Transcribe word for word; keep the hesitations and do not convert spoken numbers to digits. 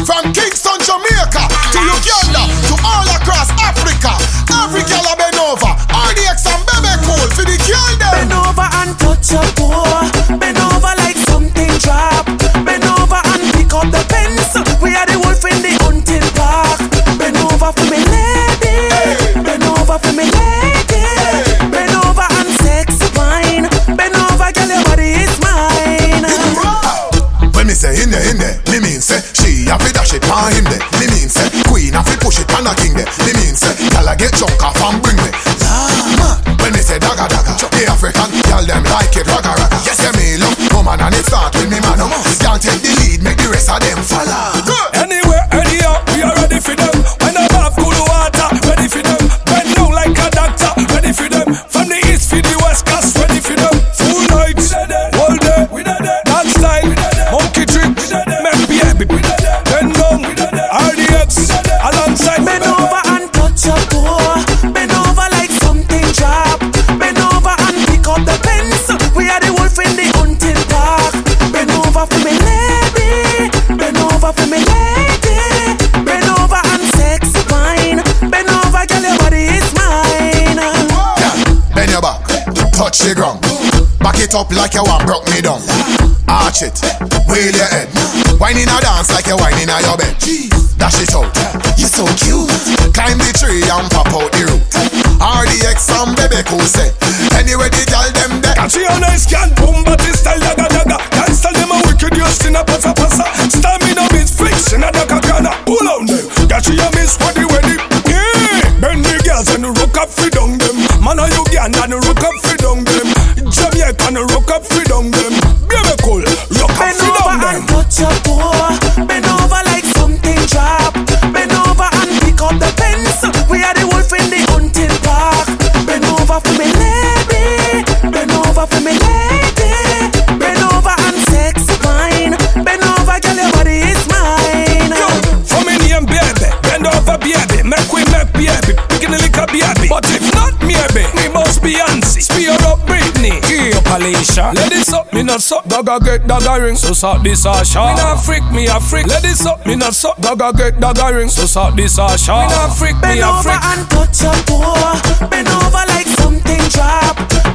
From Kingston, Jamaica to Uganda to all across Africa. Every girl a bend over. R D X and Baby Cool for the girl them. Bend over and touch your toe. Bend over like something drop. Bend over and pick up the pencil. We are the wolf in the hunting park. Bend over for me lady. Bend over for me lady. Bend over and sex wine. Bend over, girl, your body is mine. When me say in there, in there, me mean say she have to dash it on him there. Me mean say queen have to push it on the king there. Me mean say y'all get drunk off and bring me. Ah, when me say dagga dagga, the African y'all them like it ragga ragga. Yes, yeah, me love woman and it start with me man. Can't take the lead, make the rest of them follow. Anywhere, anyhow, we are ready for them. When I have cool water, ready for them. Bend down like a doctor, ready for them. From the east for the west coast, ready for them. Full night, all day, dance style, monkey trick, make baby. Bend down, R D X, alongside. Bend over and touch your toe. Bend over like something drop. Bend over and pick up the pencil. We are the wolf in the hunting park. Bend over for me lady. Bend over for me lady. Bend over and sex wine. Bend over, girl, your body is mine. Yeah, bend your back, touch the ground. Back it up like you want broke me down. Arch it, wheel your head. Wine in a dance like you're whining on your bed. Dash it out, you're so cute. Climb the tree and pop out the root. R D X and Baby Cool say anyway the girl them there. Can she on a scan, boom, but it's style yaga yaga. Can't tell them a wicked, you're still a passa passa. Stamina means fix in a daka kana. Pull on them, got she a miss for the wedding. Yeah, bend the girls and rock up free down them. Man a Uganda and rock up free down them. Jamaica and rock up free down them. Baby Cool, rock up free down them. Bend over and touch your toe. Bend over like something drop. Bend over and pick up the pencil. We are the wolf in the hunting park. Bend over for me lady. Bend over for me lady. Bend over and sex wine. Bend over, girl, your body is mine. Yo, for me name baby, bend over baby. Make we make baby, picking the liquor baby. But if not maybe, me must Beyonce. Spear up Britney, give up Alicia. Let this up, me not suck, dogga get dogga ring. So suck this Asha. Me not freak, me a freak. Let this up, me not suck, dogga get dogga ring. So suck this Asha. Me not freak, me Bend a over freak. and touch your toe. Bend over like something drop.